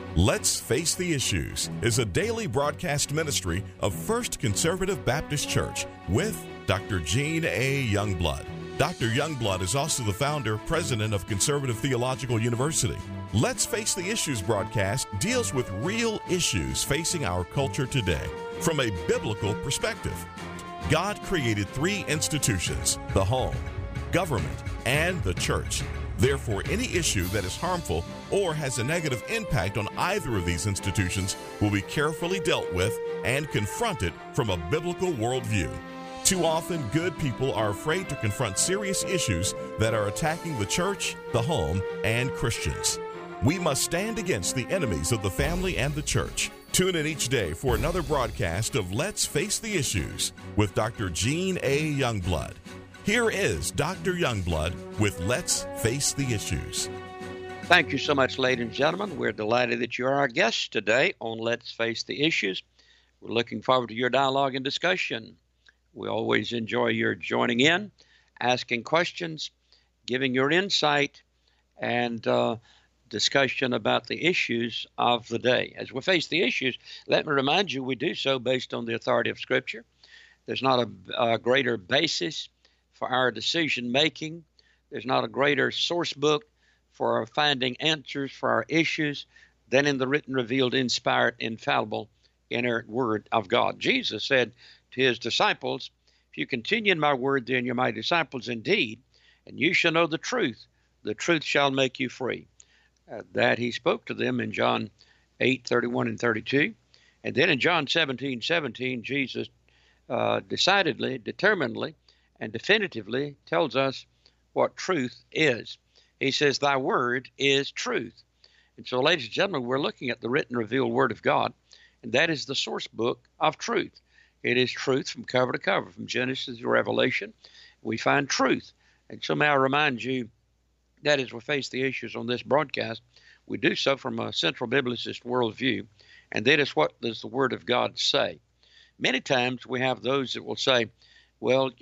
Let's Face the Issues is a daily broadcast ministry of First Conservative Baptist Church with Dr. Gene A. Youngblood. Dr. Youngblood is also the founder, president of Conservative Theological University. Let's Face the Issues broadcast deals with real issues facing our culture today from a biblical perspective. God created three institutions: the home, government, and the church. Therefore, any issue that is harmful or has a negative impact on either of these institutions will be carefully dealt with and confronted from a biblical worldview. Too often, good people are afraid to confront serious issues that are attacking the church, the home, and Christians. We must stand against the enemies of the family and the church. Tune in each day for another broadcast of Let's Face the Issues with Dr. Gene A. Youngblood. Here is Dr. Youngblood with Let's Face the Issues. Thank you so much, ladies and gentlemen. We're delighted that you're our guests today on Let's Face the Issues. We're looking forward to your dialogue and discussion. We always enjoy your joining in, asking questions, giving your insight, and discussion about the issues of the day. As we face the issues, let me remind you, we do so based on the authority of Scripture. There's not a greater basis for our decision making. There's not a greater source book for finding answers for our issues than in the written, revealed, inspired, infallible, inerrant Word of God. Jesus said to his disciples, "If you continue in my word, then you're my disciples indeed, and you shall know the truth. The truth shall make you free." That he spoke to them in John 8:31 and 32. And then in John 17:17, Jesus decidedly, determinedly, and definitively tells us what truth is. He says, "Thy word is truth." And so, ladies and gentlemen, we're looking at the written, revealed Word of God, and that is the source book of truth. It is truth from cover to cover, from Genesis to Revelation. We find truth. And so may I remind you that as we face the issues on this broadcast, we do so from a central biblicist worldview, and that is, what does the Word of God say? Many times we have those that will say, well,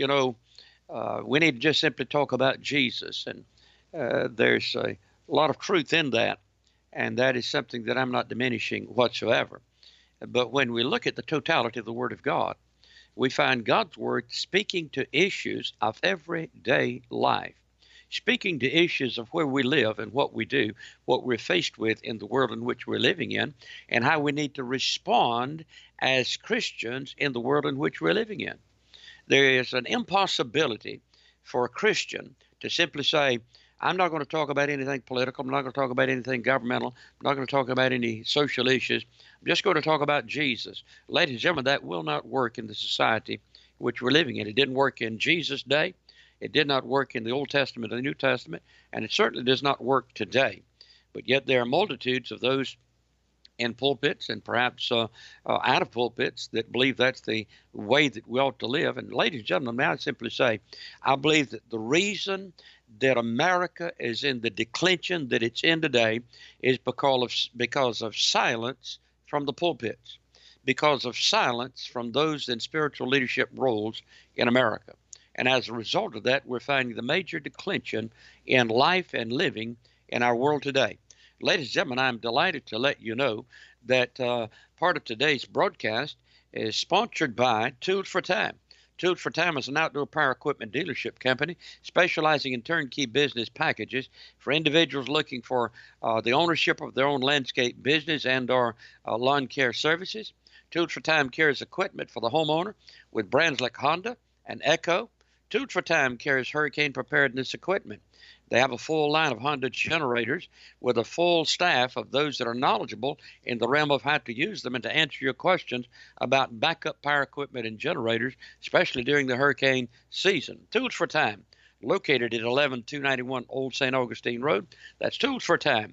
we need to just simply talk about Jesus, and there's a lot of truth in that, and that is something that I'm not diminishing whatsoever. But when we look at the totality of the Word of God, we find God's Word speaking to issues of everyday life, speaking to issues of where we live and what we do, what we're faced with in the world in which we're living in, and how we need to respond as Christians in the world in which we're living in. There is an impossibility for a Christian to simply say, I'm not going to talk about anything political, I'm not going to talk about anything governmental, I'm not going to talk about any social issues, I'm just going to talk about Jesus. Ladies and gentlemen, that will not work in the society in which we're living in. It didn't work in Jesus' day, it did not work in the Old Testament or the New Testament, and it certainly does not work today. But yet there are multitudes of those in pulpits and perhaps out of pulpits that believe that's the way that we ought to live. And ladies and gentlemen, may I simply say, I believe that the reason that America is in the declension that it's in today is because of silence from the pulpits, because of silence from those in spiritual leadership roles in America. And as a result of that, we're finding the major declension in life and living in our world today. Ladies and gentlemen, I'm delighted to let you know that part of today's broadcast is sponsored by Tools for Time. Tools for Time is an outdoor power equipment dealership company specializing in turnkey business packages for individuals looking for the ownership of their own landscape business and or lawn care services. Tools for Time carries equipment for the homeowner with brands like Honda and Echo. Tools for Time carries hurricane preparedness equipment. They have a full line of Honda generators with a full staff of those that are knowledgeable in the realm of how to use them and to answer your questions about backup power equipment and generators, especially during the hurricane season. Tools for Time, located at 11291 Old St. Augustine Road. That's Tools for Time,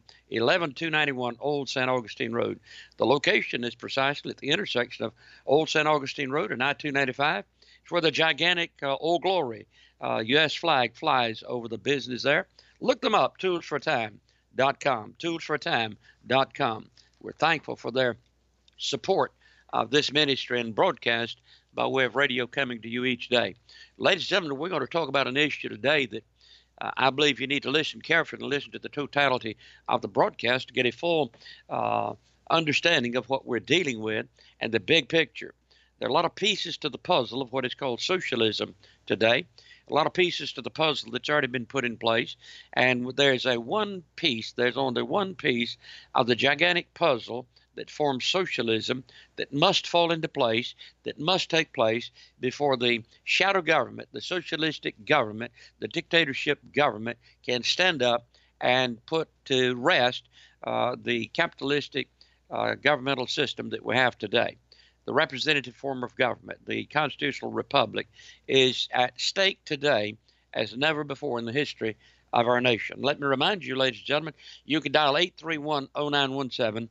11291 Old St. Augustine Road. The location is precisely at the intersection of Old St. Augustine Road and I-295. It's where the gigantic Old Glory U.S. flag flies over the business there. Look them up, toolsfortime.com, toolsfortime.com. We're thankful for their support of this ministry and broadcast by way of radio coming to you each day. Ladies and gentlemen, we're going to talk about an issue today that I believe you need to listen carefully and listen to the totality of the broadcast to get a full understanding of what we're dealing with and the big picture. There are a lot of pieces to the puzzle of what is called socialism today, a lot of pieces to the puzzle that's already been put in place, and there's only one piece of the gigantic puzzle that forms socialism that must fall into place, that must take place before the shadow government, the socialistic government, the dictatorship government can stand up and put to rest the capitalistic governmental system that we have today. The representative form of government, the constitutional republic, is at stake today as never before in the history of our nation. Let me remind you, ladies and gentlemen, you can dial 831-0917,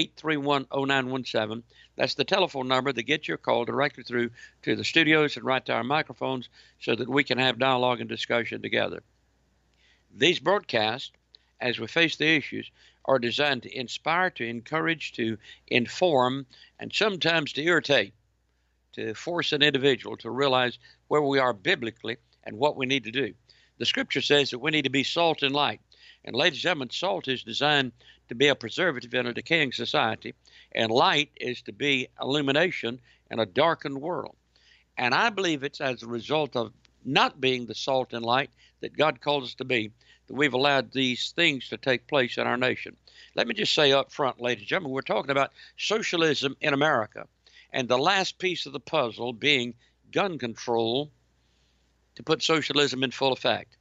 831-0917. That's the telephone number that gets your call directly through to the studios and right to our microphones so that we can have dialogue and discussion together. These broadcasts, as we face the issues, are designed to inspire, to encourage, to inform, and sometimes to irritate, to force an individual to realize where we are biblically and what we need to do. The scripture says that we need to be salt and light. And ladies and gentlemen, salt is designed to be a preservative in a decaying society, and light is to be illumination in a darkened world. And I believe it's as a result of not being the salt and light that God calls us to be, that we've allowed these things to take place in our nation. Let me just say up front, ladies and gentlemen, we're talking about socialism in America, and the last piece of the puzzle being gun control to put socialism in full effect.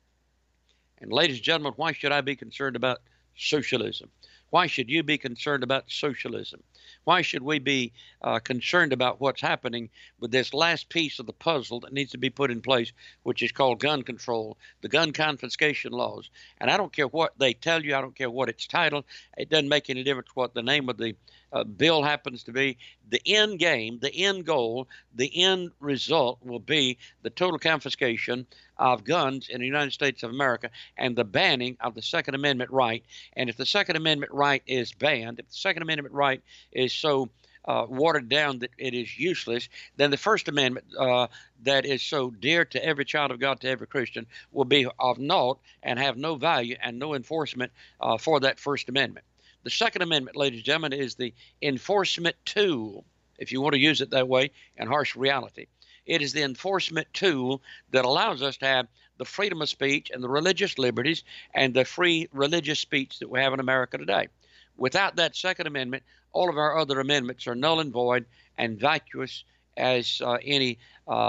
And ladies and gentlemen, why should I be concerned about socialism? Why should you be concerned about socialism? Why should we be concerned about what's happening with this last piece of the puzzle that needs to be put in place, which is called gun control, the gun confiscation laws? And I don't care what they tell you. I don't care what it's titled. It doesn't make any difference what the name of the bill happens to be. The end game, the end goal, the end result will be the total confiscation of guns in the United States of America and the banning of the Second Amendment right. And if the Second Amendment right is banned, if the Second Amendment right is so watered down that it is useless, then the First Amendment that is so dear to every child of God, to every Christian, will be of naught and have no value and no enforcement for that First Amendment. The Second Amendment, ladies and gentlemen, is the enforcement tool, if you want to use it that way, in harsh reality. It is the enforcement tool that allows us to have the freedom of speech and the religious liberties and the free religious speech that we have in America today. Without that Second Amendment, all of our other amendments are null and void and vacuous as any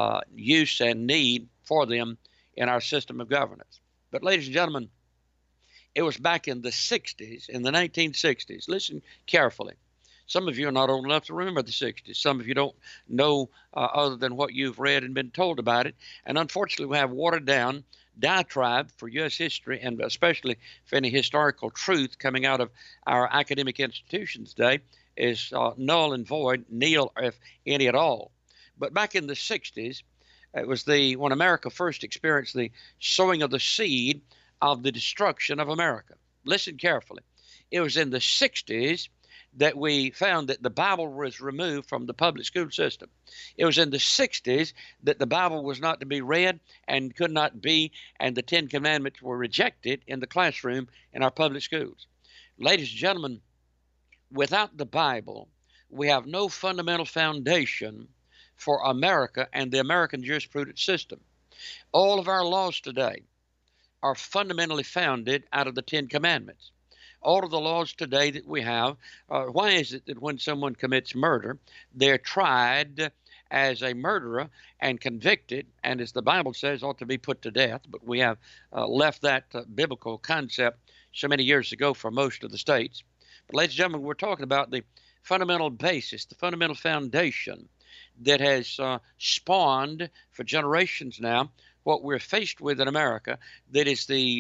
use and need for them in our system of governance. But ladies and gentlemen, it was back in the 60s, in the 1960s. Listen carefully. Some of you are not old enough to remember the 60s. Some of you don't know other than what you've read and been told about it. And unfortunately, we have watered down diatribe for U.S. history, and especially for any historical truth coming out of our academic institutions today, is null and void, nil if any at all. But back in the 60s, it was when America first experienced the sowing of the seed of the destruction of America. Listen carefully. It was in the 60s that we found that the Bible was removed from the public school system. It was in the 60s that the Bible was not to be read and could not be, and the Ten Commandments were rejected in the classroom in our public schools. Ladies and gentlemen, without the Bible, we have no fundamental foundation for America and the American jurisprudence system. All of our laws today are fundamentally founded out of the Ten Commandments. All of the laws today that we have, why is it that when someone commits murder, they're tried as a murderer and convicted, and as the Bible says, ought to be put to death? But we have left that biblical concept so many years ago for most of the states. But ladies and gentlemen, we're talking about the fundamental basis, the fundamental foundation that has spawned for generations now what we're faced with in America, that is the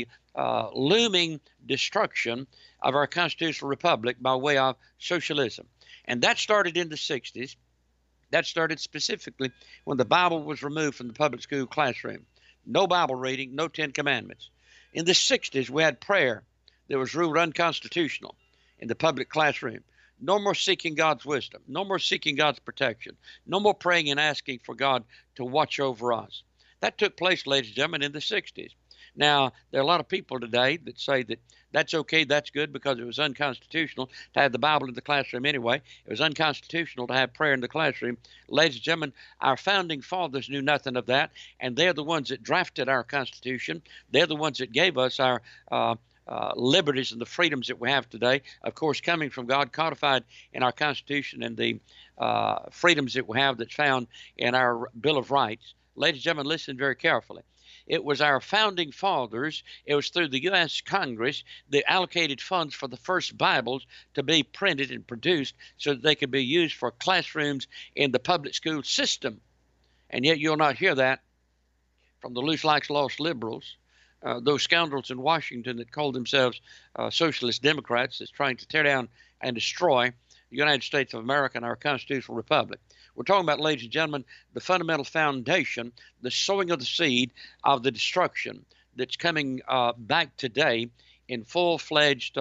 looming destruction of our constitutional republic by way of socialism. And that started in the 60s. That started specifically when the Bible was removed from the public school classroom. No Bible reading, no Ten Commandments. In the 60s, we had prayer that was ruled unconstitutional in the public classroom. No more seeking God's wisdom. No more seeking God's protection. No more praying and asking for God to watch over us. That took place, ladies and gentlemen, in the 60s. Now, there are a lot of people today that say that that's okay, that's good, because it was unconstitutional to have the Bible in the classroom anyway. It was unconstitutional to have prayer in the classroom. Ladies and gentlemen, our founding fathers knew nothing of that, and they're the ones that drafted our Constitution. They're the ones that gave us our liberties and the freedoms that we have today, of course, coming from God, codified in our Constitution, and the freedoms that we have that's found in our Bill of Rights. Ladies and gentlemen, listen very carefully. It was our founding fathers, it was through the U.S. Congress that allocated funds for the first Bibles to be printed and produced so that they could be used for classrooms in the public school system. And yet you'll not hear that from the loose like lost liberals, those scoundrels in Washington that call themselves socialist Democrats that's trying to tear down and destroy the United States of America and our constitutional republic. We're talking about, ladies and gentlemen, the fundamental foundation, the sowing of the seed of the destruction that's coming back today in full-fledged,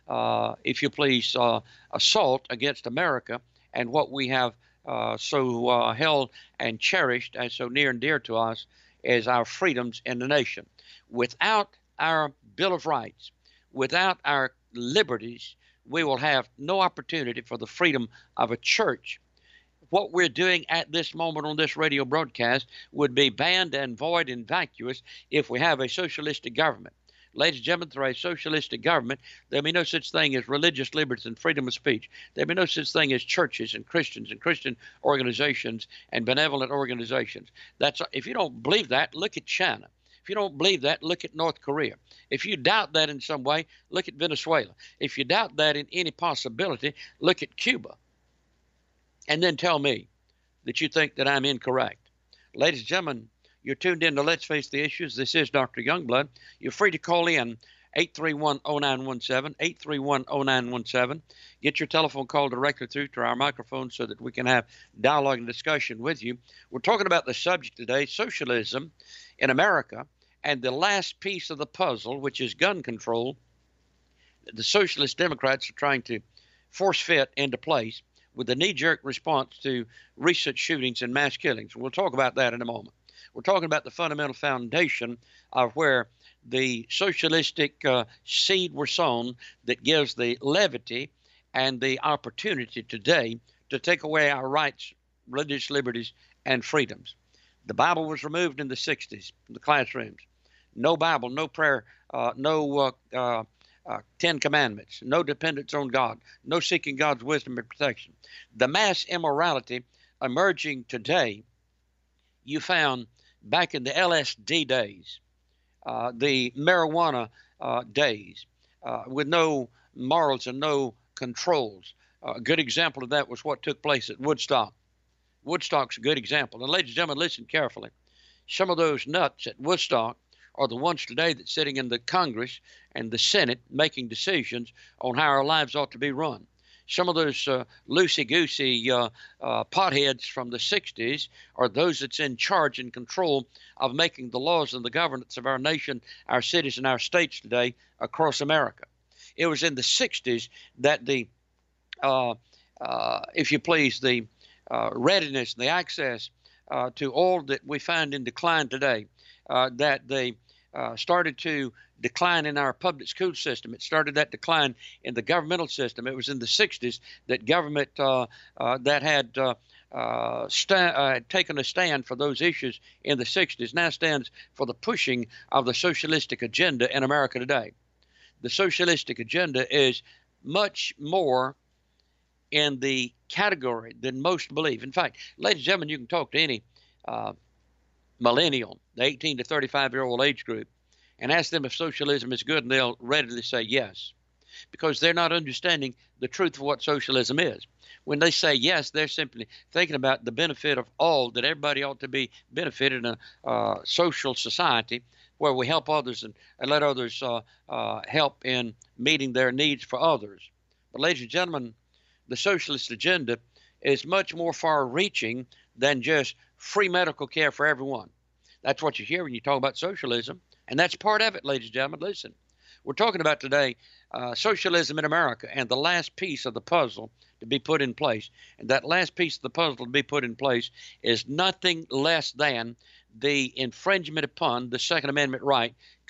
if you please, assault against America and what we have so held and cherished as so near and dear to us as our freedoms in the nation. Without our Bill of Rights, without our liberties, we will have no opportunity for the freedom of a church. What we're doing at this moment on this radio broadcast would be banned and void and vacuous if we have a socialistic government. Ladies and gentlemen, through a socialistic government, there'll be no such thing as religious liberties and freedom of speech. There'll be no such thing as churches and Christians and Christian organizations and benevolent organizations. If you don't believe that, look at China. If you don't believe that, look at North Korea. If you doubt that in some way, look at Venezuela. If you doubt that in any possibility, look at Cuba. And then tell me that you think that I'm incorrect. Ladies and gentlemen, you're tuned in to Let's Face the Issues. This is Dr. Youngblood. You're free to call in 831-0917, 831-0917. Get your telephone call directly through to our microphone so that we can have dialogue and discussion with you. We're talking about the subject today, socialism in America, and the last piece of the puzzle, which is gun control. The Socialist Democrats are trying to force fit into place with a knee-jerk response to recent shootings and mass killings. We'll talk about that in a moment. We're talking about the fundamental foundation of where the socialistic seed were sown that gives the levity and the opportunity today to take away our rights, religious liberties, and freedoms. The Bible was removed in the 60s from the classrooms. No Bible, no prayer, no Ten Commandments, no dependence on God, no seeking God's wisdom and protection. The mass immorality emerging today, you found back in the LSD days, the marijuana days, with no morals and no controls. A good example of that was what took place at Woodstock. Woodstock's a good example. And ladies and gentlemen, listen carefully. Some of those nuts at Woodstock are the ones today that's sitting in the Congress and the Senate making decisions on how our lives ought to be run. Some of those loosey-goosey potheads from the 60s are those that's in charge and control of making the laws and the governance of our nation, our cities, and our states today across America. It was in the 60s that the, if you please, the readiness and the access to all that we find in decline today, that they started to decline in our public school system. It started that decline in the governmental system. It was in the 60s that government that had taken a stand for those issues in the 60s now stands for the pushing of the socialistic agenda in America today. The socialistic agenda is much more in the category than most believe. In fact, ladies and gentlemen, you can talk to any millennial, the 18 to 35-year-old age group, and ask them if socialism is good, and they'll readily say yes, because they're not understanding the truth of what socialism is. When they say yes, they're simply thinking about the benefit of all, that everybody ought to be benefited in a social society where we help others and let others help in meeting their needs for others. But ladies and gentlemen, the socialist agenda is much more far-reaching than just free medical care for everyone. That's what you hear when you talk about socialism, and that's part of it, ladies and gentlemen. Listen, we're talking about today socialism in America and the last piece of the puzzle to be put in place. And that last piece of the puzzle to be put in place is nothing less than the infringement upon the Second Amendment right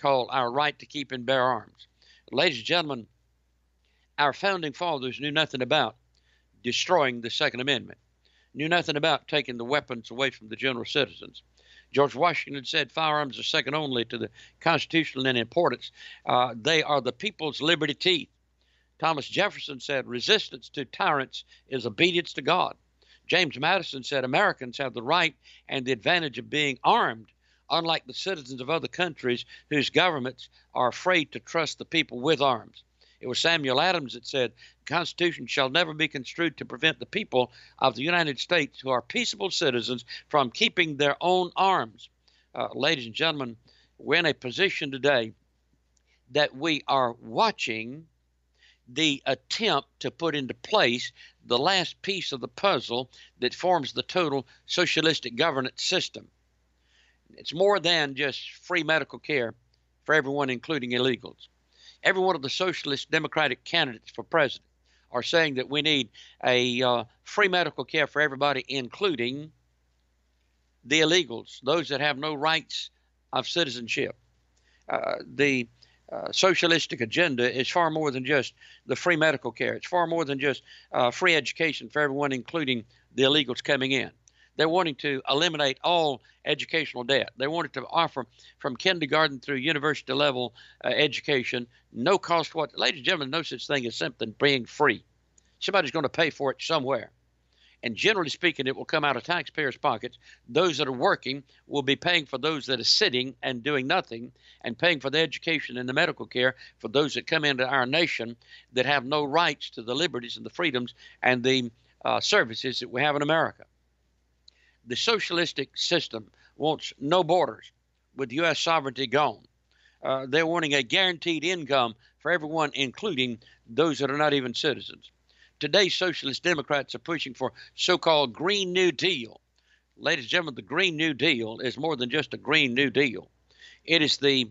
called our right to keep and bear arms. Ladies and gentlemen, our founding fathers knew nothing about destroying the Second Amendment, knew nothing about taking the weapons away from the general citizens. George Washington said firearms are second only to the Constitution in importance. They are the people's liberty teeth. Thomas Jefferson said resistance to tyrants is obedience to God. James Madison said Americans have the right and the advantage of being armed, unlike the citizens of other countries whose governments are afraid to trust the people with arms. It was Samuel Adams that said, the Constitution shall never be construed to prevent the people of the United States who are peaceable citizens from keeping their own arms. Ladies and gentlemen, we're in a position today that we are watching the attempt to put into place the last piece of the puzzle that forms the total socialistic governance system. It's more than just free medical care for everyone, including illegals. Every one of the socialist democratic candidates for president are saying that we need a free medical care for everybody, including the illegals, those that have no rights of citizenship. The socialistic agenda is far more than just the free medical care. It's far more than just free education for everyone, including the illegals coming in. They're wanting to eliminate all educational debt. They wanted to offer from kindergarten through university level education, no cost what. Ladies and gentlemen, no such thing as something being free. Somebody's going to pay for it somewhere. And generally speaking, it will come out of taxpayers' pockets. Those that are working will be paying for those that are sitting and doing nothing, and paying for the education and the medical care for those that come into our nation that have no rights to the liberties and the freedoms and the services that we have in America. The socialistic system wants no borders with U.S. sovereignty gone. They're wanting a guaranteed income for everyone, including those that are not even citizens. Today's socialist Democrats are pushing for so-called Green New Deal. Ladies and gentlemen, the Green New Deal is more than just a Green New Deal. It is the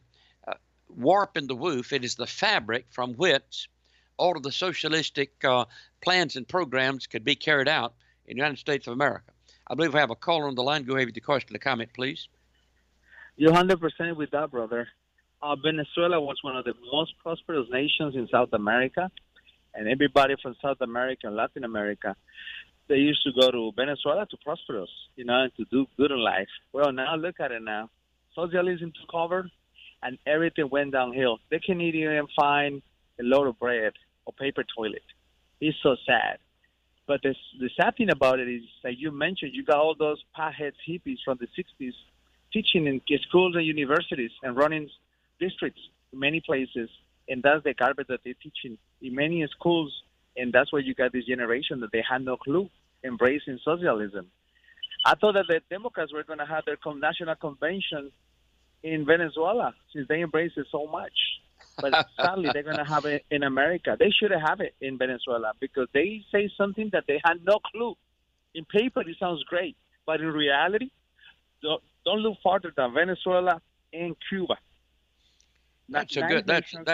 warp in the woof. It is the fabric from which all of the socialistic plans and programs could be carried out in the United States of America. I believe we have a caller on the line. Go ahead with your question or comment, please. You're 100% with that, brother. Venezuela was one of the most prosperous nations in South America, and everybody from South America and Latin America, they used to go to Venezuela to prosper, and to do good in life. Well, now look at it now. Socialism took over, and everything went downhill. They can't even find a load of bread or paper toilet. It's so sad. But the sad thing about it is, like you mentioned, you got all those potheads hippies from the 60s teaching in schools and universities and running districts in many places, and that's the garbage that they're teaching in many schools, and that's where you got this generation that they had no clue, embracing socialism. I thought that the Democrats were going to have their national convention in Venezuela since they embrace it so much. But sadly, they're going to have it in America. They should have it in Venezuela because they say something that they had no clue. In paper, it sounds great, but in reality, don't look farther than Venezuela and Cuba. That's a good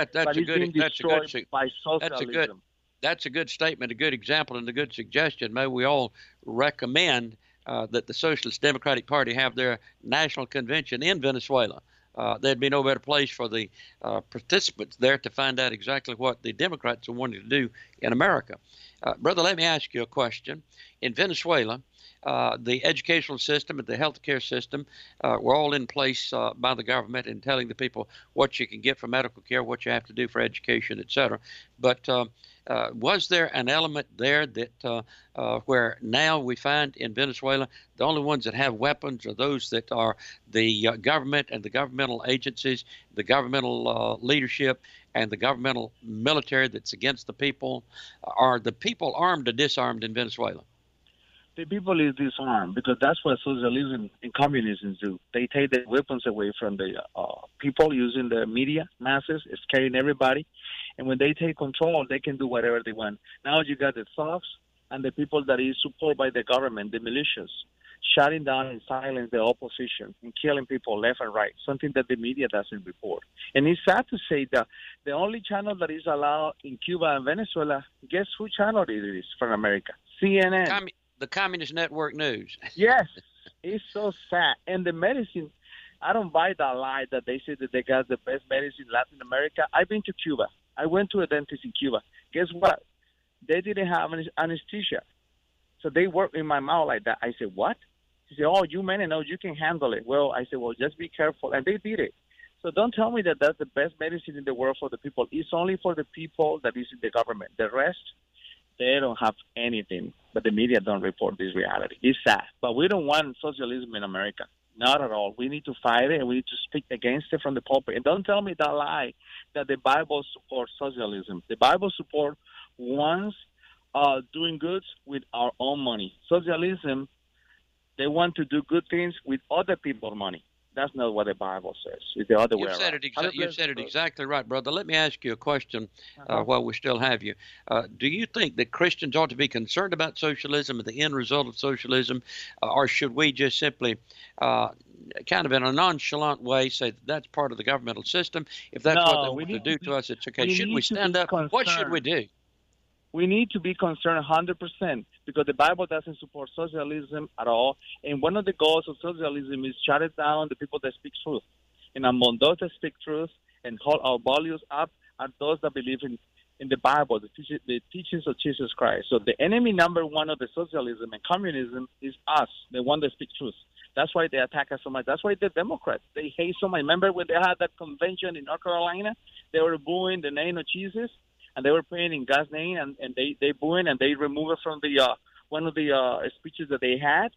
statement, a good example, and a good suggestion. May we all recommend that the Socialist Democratic Party have their national convention in Venezuela. There'd be no better place for the participants there to find out exactly what the Democrats are wanting to do in America. Brother, let me ask you a question. In Venezuela, the educational system and the health care system were all in place by the government and telling the people what you can get for medical care, what you have to do for education, et cetera. But was there an element there that where now we find in Venezuela the only ones that have weapons are those that are the government and the governmental agencies, the governmental leadership, and the governmental military that's against the people? Are the people armed or disarmed in Venezuela? The people is disarmed because that's what socialism and communism do. They take the weapons away from the people using the media, masses, scaring everybody. And when they take control, they can do whatever they want. Now you got the thugs and the people that is supported by the government, the militias, shutting down and silence the opposition and killing people left and right, something that the media doesn't report. And it's sad to say that the only channel that is allowed in Cuba and Venezuela, guess who channel it is from America? CNN. The Communist Network News. Yes, it's so sad. And the medicine, I don't buy that lie that they say that they got the best medicine in Latin America. I've been to Cuba. I went to a dentist in Cuba. Guess what? They didn't have anesthesia. So they worked in my mouth like that. I said, what? He said, oh, you men know you can handle it. Well, I said, well, just be careful. And they did it. So don't tell me that that's the best medicine in the world for the people. It's only for the people that is in the government. The rest, they don't have anything. But the media don't report this reality. It's sad. But we don't want socialism in America. Not at all. We need to fight it, and we need to speak against it from the pulpit. And don't tell me that lie that the Bible supports socialism. The Bible supports ones doing goods with our own money. Socialism, they want to do good things with other people's money. That's not what the Bible says. It's the other way around. You said it exactly right, brother. Let me ask you a question while we still have you. Do you think that Christians ought to be concerned about socialism and the end result of socialism, or should we just simply kind of in a nonchalant way say that's part of the governmental system? If that's what they want to do to us, it's okay. Should we stand up? What should we do? We need to be concerned 100% because the Bible doesn't support socialism at all. And one of the goals of socialism is shut it down the people that speak truth. And among those that speak truth and hold our values up are those that believe in the Bible, the teachings of Jesus Christ. So the enemy number one of the socialism and communism is us, the one that speak truth. That's why they attack us so much. That's why the Democrats, they hate so much. Remember when they had that convention in North Carolina? They were booing the name of Jesus. And they were praying in God's name, and they booing, and they removed it from the one of the speeches that they had.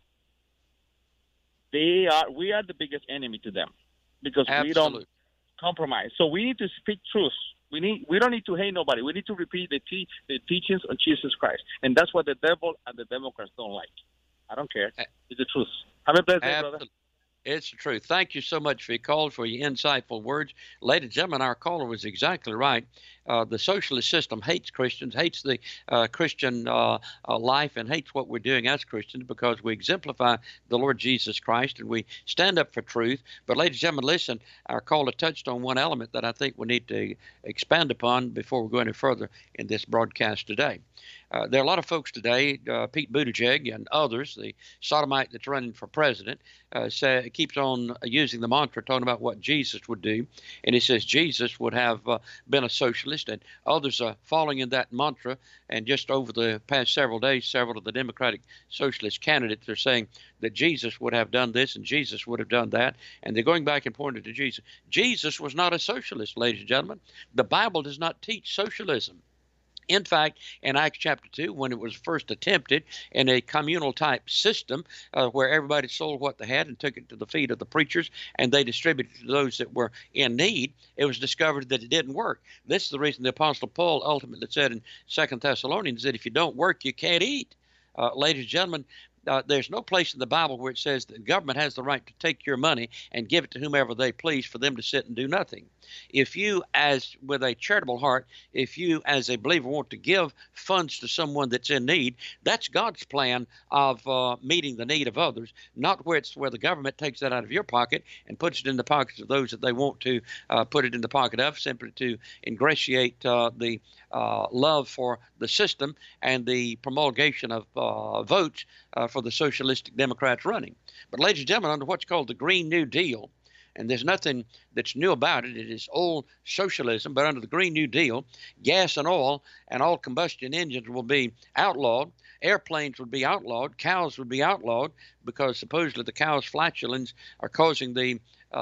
We are the biggest enemy to them because we don't compromise. So we need to speak truth. We don't need to hate nobody. We need to repeat the teachings of Jesus Christ, and that's what the devil and the Democrats don't like. I don't care. It's the truth. Have a blessed day, brother. It's the truth. Thank you so much for your call, for your insightful words. Ladies and gentlemen, our caller was exactly right. The socialist system hates Christians, hates the Christian life, and hates what we're doing as Christians because we exemplify the Lord Jesus Christ and we stand up for truth. But ladies and gentlemen, listen, our caller touched on one element that I think we need to expand upon before we go any further in this broadcast today. There are a lot of folks today, Pete Buttigieg and others, the sodomite that's running for president, keeps on using the mantra, talking about what Jesus would do. And he says Jesus would have been a socialist, and others are following in that mantra. And just over the past several days, several of the Democratic socialist candidates are saying that Jesus would have done this and Jesus would have done that. And they're going back and pointing to Jesus. Jesus was not a socialist, ladies and gentlemen. The Bible does not teach socialism. In fact, in Acts chapter 2, when it was first attempted in a communal type system where everybody sold what they had and took it to the feet of the preachers and they distributed it to those that were in need, it was discovered that it didn't work. This is the reason the Apostle Paul ultimately said in 2 Thessalonians that if you don't work, you can't eat. Ladies and gentlemen, there's no place in the Bible where it says that the government has the right to take your money and give it to whomever they please for them to sit and do nothing. If you, as with a charitable heart, if you as a believer want to give funds to someone that's in need, that's God's plan of meeting the need of others, not where the government takes that out of your pocket and puts it in the pockets of those that they want to put it in the pocket of, simply to ingratiate the love for the system and the promulgation of votes for the socialistic Democrats running. But ladies and gentlemen, under what's called the Green New Deal, and there's nothing that's new about it. It is old socialism, but under the Green New Deal, gas and oil and all combustion engines will be outlawed. Airplanes would be outlawed. Cows would be outlawed because supposedly the cows' flatulence are causing the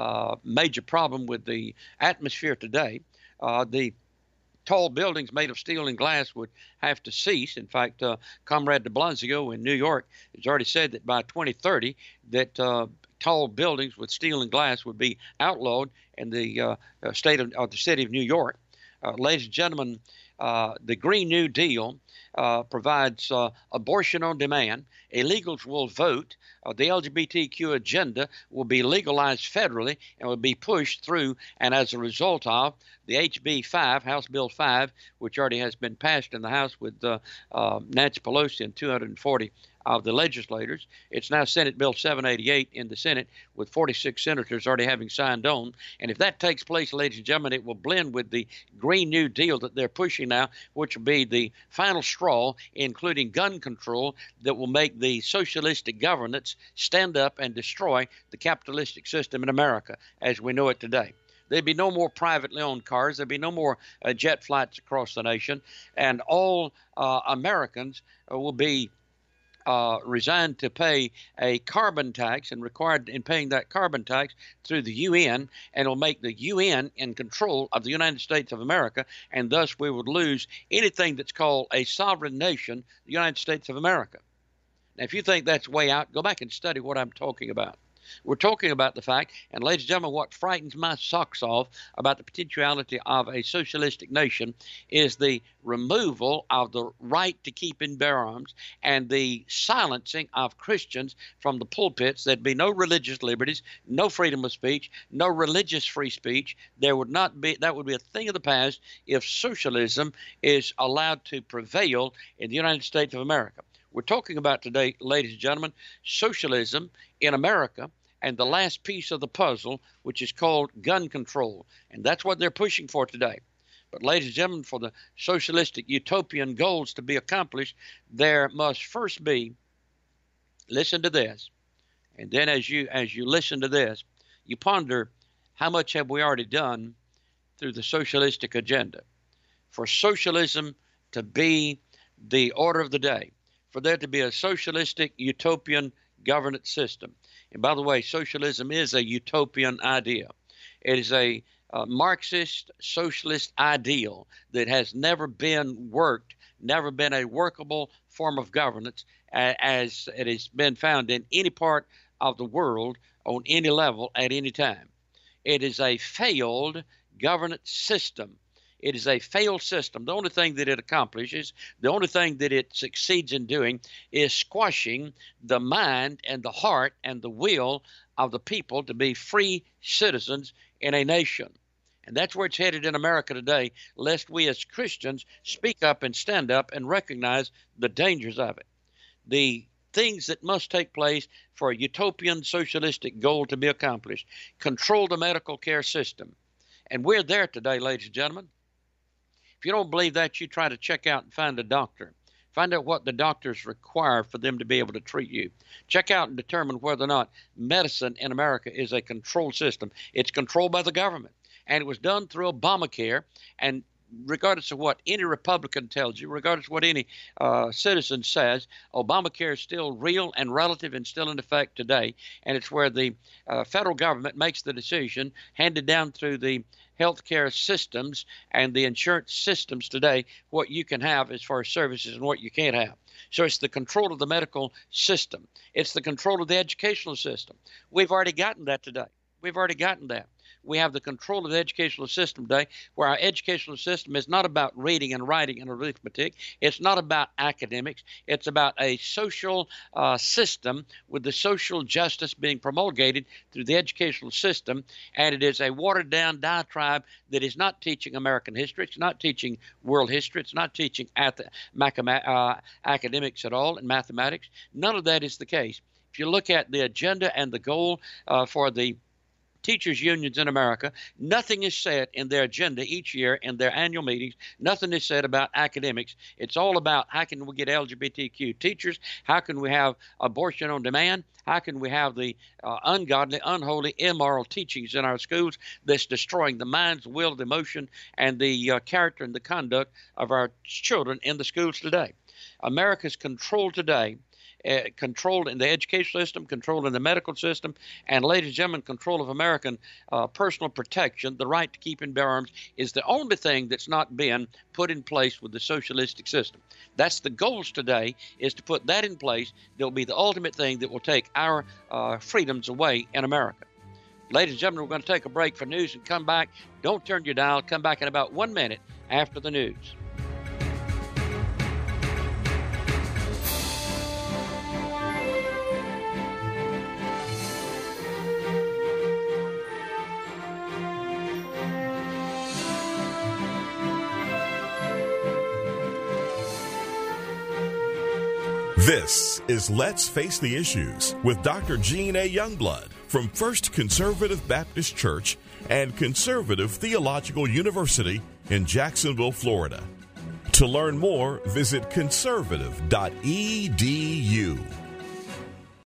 major problem with the atmosphere today. The tall buildings made of steel and glass would have to cease. In fact, Comrade de Blasio in New York has already said that by 2030 that tall buildings with steel and glass would be outlawed in the the city of New York. Ladies and gentlemen, the Green New Deal provides abortion on demand. Illegals will vote. The LGBTQ agenda will be legalized federally and will be pushed through. And as a result of the HB 5, House Bill 5, which already has been passed in the House with Nancy Pelosi and 240 of the legislators. It's now Senate Bill 788 in the Senate, with 46 senators already having signed on. And if that takes place, ladies and gentlemen, it will blend with the Green New Deal that they're pushing now, which will be the final straw, including gun control, that will make the socialistic governance stand up and destroy the capitalistic system in America as we know it today. There'd be no more privately owned cars. There'd be no more jet flights across the nation. And all Americans will be resigned to pay a carbon tax and required in paying that carbon tax through the UN, and it'll make the UN in control of the United States of America, and thus we would lose anything that's called a sovereign nation, the United States of America. Now, if you think that's way out, go back and study what I'm talking about. We're talking about the fact, and ladies and gentlemen, what frightens my socks off about the potentiality of a socialistic nation is the removal of the right to keep and bear arms and the silencing of Christians from the pulpits. There'd be no religious liberties, no freedom of speech, no religious free speech. There would not be, that would be a thing of the past if socialism is allowed to prevail in the United States of America. We're talking about today, ladies and gentlemen, socialism in America and the last piece of the puzzle, which is called gun control. And that's what they're pushing for today. But ladies and gentlemen, for the socialistic utopian goals to be accomplished, there must first be, listen to this, and then as you listen to this, you ponder, how much have we already done through the socialistic agenda? For socialism to be the order of the day, for there to be a socialistic utopian governance system. And by the way, socialism is a utopian idea. It is a Marxist socialist ideal that has never been worked, never been a workable form of governance as it has been found in any part of the world on any level at any time. It is a failed governance system. It is a failed system. The only thing that it accomplishes, the only thing that it succeeds in doing is squashing the mind and the heart and the will of the people to be free citizens in a nation. And that's where it's headed in America today, lest we as Christians speak up and stand up and recognize the dangers of it. The things that must take place for a utopian socialistic goal to be accomplished: control the medical care system. And we're there today, ladies and gentlemen. If you don't believe that, you try to check out and find a doctor. Find out what the doctors require for them to be able to treat you. Check out and determine whether or not medicine in America is a controlled system. It's controlled by the government. And it was done through Obamacare. And regardless of what any Republican tells you, regardless of what any citizen says, Obamacare is still real and relative and still in effect today. And it's where the federal government makes the decision, handed down through the healthcare systems and the insurance systems today, what you can have as far as services and what you can't have. So it's the control of the medical system. It's the control of the educational system. We've already gotten that today. We've already gotten that. We have the control of the educational system today, where our educational system is not about reading and writing and arithmetic. It's not about academics. It's about a social system with the social justice being promulgated through the educational system. And it is a watered-down diatribe that is not teaching American history. It's not teaching world history. It's not teaching academics at all and mathematics. None of that is the case. If you look at the agenda and the goal for the teachers' unions in America, nothing is said in their agenda each year in their annual meetings. Nothing is said about academics. It's all about how can we get LGBTQ teachers? How can we have abortion on demand? How can we have the ungodly, unholy, immoral teachings in our schools that's destroying the minds, the will, the emotion, and the character and the conduct of our children in the schools today? America's controlled today, controlled in the educational system, controlled in the medical system, and, ladies and gentlemen, control of American personal protection, the right to keep and bear arms, is the only thing that's not been put in place with the socialistic system. That's the goals today, is to put that in place. That will be the ultimate thing that will take our freedoms away in America. Ladies and gentlemen, we're going to take a break for news and come back. Don't turn your dial. Come back in about 1 minute after the news. This is Let's Face the Issues with Dr. Gene A. Youngblood from First Conservative Baptist Church and Conservative Theological University in Jacksonville, Florida. To learn more, visit conservative.edu.